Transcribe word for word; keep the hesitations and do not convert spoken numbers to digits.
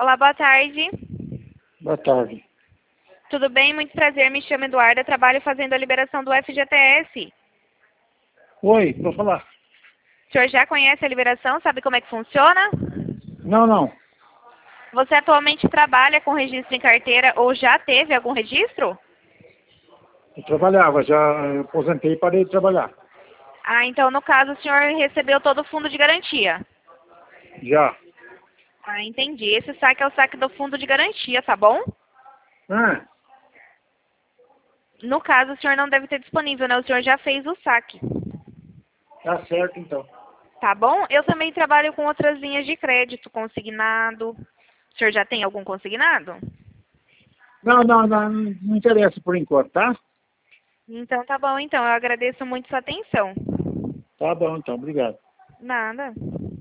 Olá, boa tarde. Boa tarde. Tudo bem? Muito prazer. Me chamo Eduarda. Trabalho fazendo a liberação do F G T S. Oi, vou falar. O senhor já conhece a liberação? Sabe como é que funciona? Não, não. Você atualmente trabalha com registro em carteira ou já teve algum registro? Eu trabalhava, já aposentei e parei de trabalhar. Ah, então no caso o senhor recebeu todo o fundo de garantia. Já. Ah, entendi. Esse saque é o saque do fundo de garantia, tá bom? Ah, No caso, o senhor não deve ter disponível, né? O senhor já fez o saque. tá certo então. Tá bom? Eu também trabalho com outras linhas de crédito, consignado. O senhor já tem algum consignado? Não, não, não, não interessa por enquanto, tá? Então tá bom, então. Eu agradeço muito sua atenção. Tá bom então, obrigado. Nada.